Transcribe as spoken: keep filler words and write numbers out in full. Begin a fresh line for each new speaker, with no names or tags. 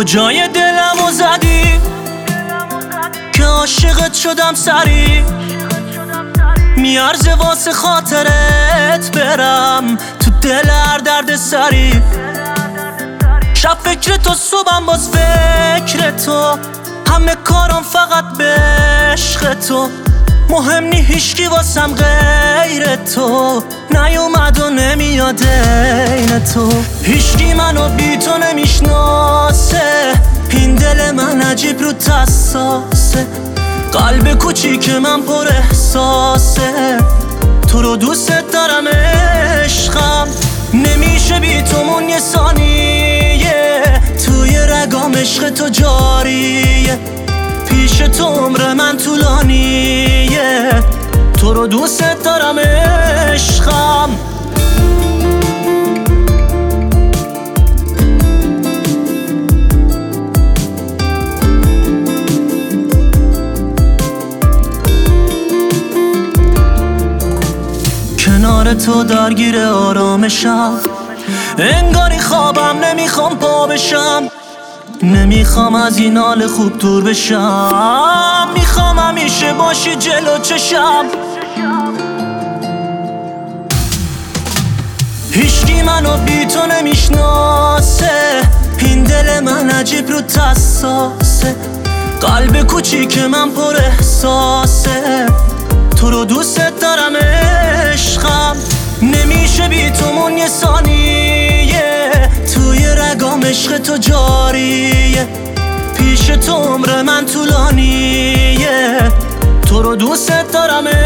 کجای دلمو زدی که عاشقت شدم سری، میارزه واسه خاطرت برم تو دل هر درد سری. شب فکر تو صبحم باز فکر تو، همه کارم فقط به عشق تو. مهم نی هیچکی واسم غیر تو، نیومد و نمیاد این تو. هیچکی منو بی تو نمیشناسه، این دل من عجیب رو حساسه. قلب کوچیک من پر احساسه، تو رو دوست دارم عشقم. نمیشه بی تو مون یه ثانیه، توی رگام عشق تو جاریه. پیش تو عمر من طولانیه، تو رو دوست دارم عشقم. کنار تو درگیر آرامشم، انگاری خوابم نمیخوام پا بشم. نمیخوام از این حال خوب دور بشم، میخوام همیشه باشی جلو چشم. هیچکی منو بی تو نمیشناسه، این دل من عجیب رو حساسه. قلب کوچیک من پر احساسه، تو رو دوست دارم عشقم. نمیشه بی تو مون یه ثانیه، توی رگام عشق تو جاریه. پیش تو عمر من طولانیه، تو رو دوست دارم.